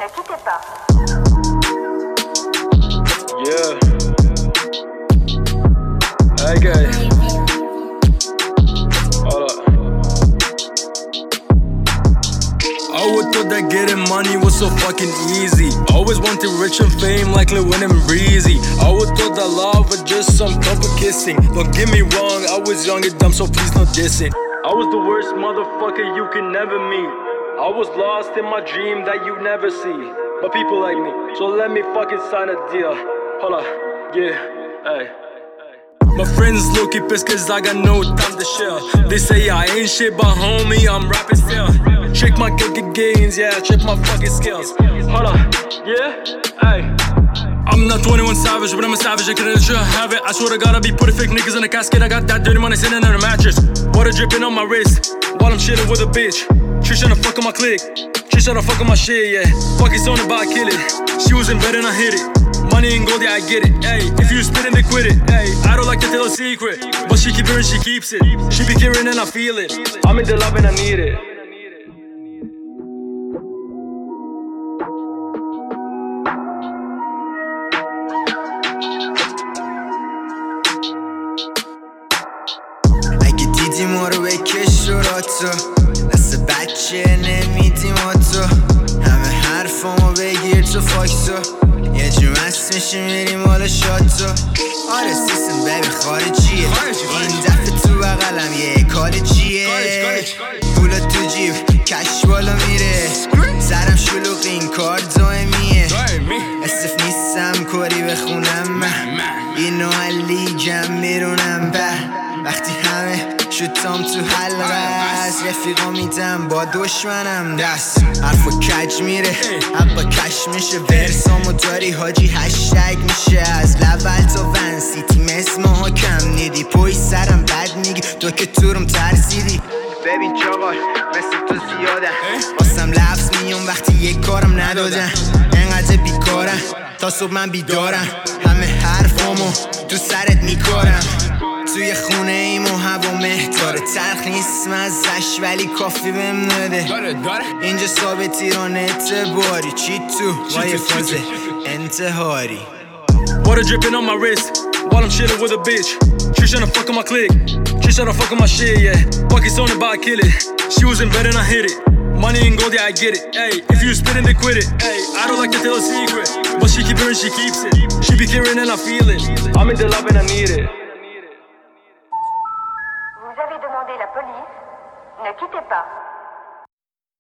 quittez pas. Yeah. Hey guys. Hold up. I would thought that getting money was so fucking easy. Always wanted rich and fame like Lil Wayne and Breezy. I would thought that love was just some couple kissing. Don't get me wrong, I was young and dumb, so please no dissing. I was the worst motherfucker you can never meet. I was lost in my dream that you never see. But people like me, so let me fucking sign a deal. Hold up, yeah, hey. My friends low-key pissed cause I got no time to share. They say I ain't shit, but homie, I'm rapping still. Check my gains, yeah, check my fucking skills. Hold up, yeah, hey. I'm not 21 Savage, but I'm a savage, I couldn't let you have it. I swear to God, I be putting fake niggas in a casket. I got that dirty money sitting on a mattress. Water dripping on my wrist, while I'm chilling with a bitch. She tryna fuck on my clique, she tryna fuck on my shit, yeah. Fuck it's on it, but I kill it. She was in bed and I hit it. Money and gold, yeah, I get it, ayy. If you spit it, then quit it, ayy. I don't like to tell a secret, but she keep it and she keeps it. She be caring and I feel it. I'm in the love and I need it. اگه دیدی ما رو بکش رو تو دست بچه نمیدیم تو همه حرفامو بگیر تو فاکسو یه جو مست میشی میریم حالا شاتو آره سیستم بیبی خارجیه این دفعه تو بغلم یه کالجیه پولا تو جیب کش بالا میره سرم شلوغ این کار دائمیه اسف نیستم کاری بخونم من اینو لیگم میرونم وقتی همه شوتام تو حلقه است رفیقا میدم با دشمنم دست حرفا کج میره حقا کش میشه ورسامو داری حاجی هشتگ میشه از لول تا ونسیتی مثل ماها کم نیدی پوی سرم بد میگی تو که تورم ترسیدی ببین چاقال مثل تو زیادن واسم لفظ میون وقتی یک کارم ندادن انقدر بیکارم تا صبح من بیدارم همه حرفامو تو سرت میکارم توی خونه ایم و هوا مهداره تلخ نیست مزش ولی کافی بهم نده اینجا ثابت ایران اعتباری چی تو وای فاز انتحاری Water dripping on my wrist while I'm chilling with a bitch. She tryna fuck on my clique, she tryna fuck on my shit, yeah. Fuck it's on it, but I kill it. She was in bed and I hit it. Money and gold, yeah, I get it. Ayy, if you spit it, then quit it. Ayy, I don't like to tell a secret, but she keep it and she keeps it. She be caring and I feel it. I'm in the love and I need it. Vous avez demandé la police, ne quittez pas.